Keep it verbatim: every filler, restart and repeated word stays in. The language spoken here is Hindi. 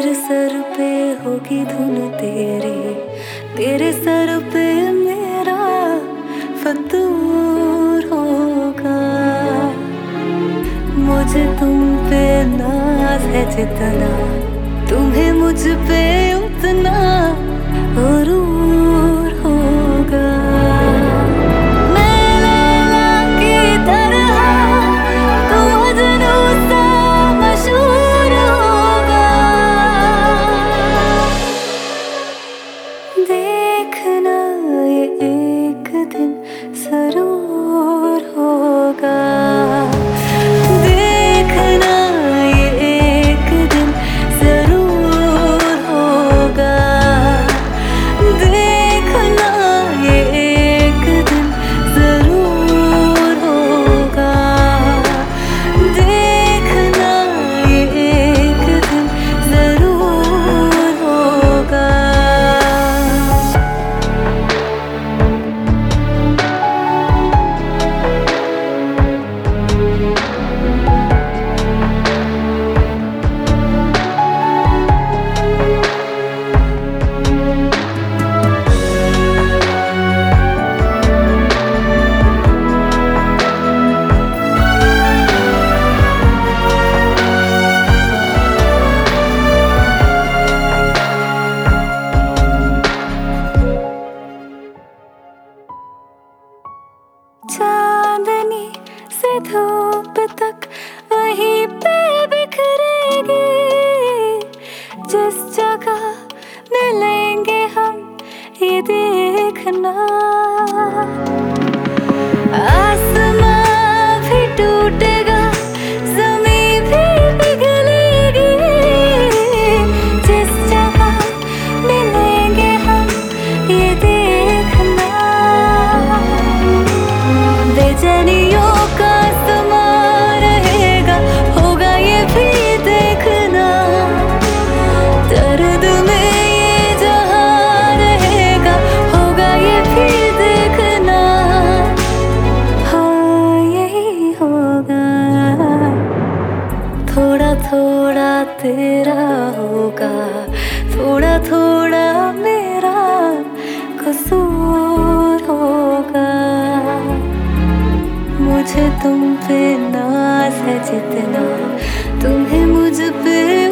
मेरे सर पे होगी धुन तेरी, तेरे सर पे मेरा फतूर होगा। मुझे तुम पे नाज है जितना, तुम्हें मुझ पे उतना गुरूर होगा। मैं लैला की तरह, तू मजनू सा मशहूर होगा। देखना ये एक दिन जरूर होगा। देखना ये एक दिन जरूर होगा। देखना ये एक दिन जरूर होगा। देखना ये एक दिन जरूर होगा। चांदनी से धूप तक वहीं पे बिखरेगी, जिस जगह मिलेंगे हम ये देखना। आसमां भी टूटेगा, ज़मीं भी पिघलेगी, जिस जगह मिलेंगे हम ये देखना। बेचैनियों का समा रहेगा, होगा ये भी देखना। दर्द में ये जहां रहेगा, होगा ये भी देखना। हाँ यही होगा, थोड़ा थोड़ा तेरा होगा, थोड़ा थोड़ा मेरा कसूर होगा। मुझे तुम पे नाज है जितना, तुम्हें मुझ पे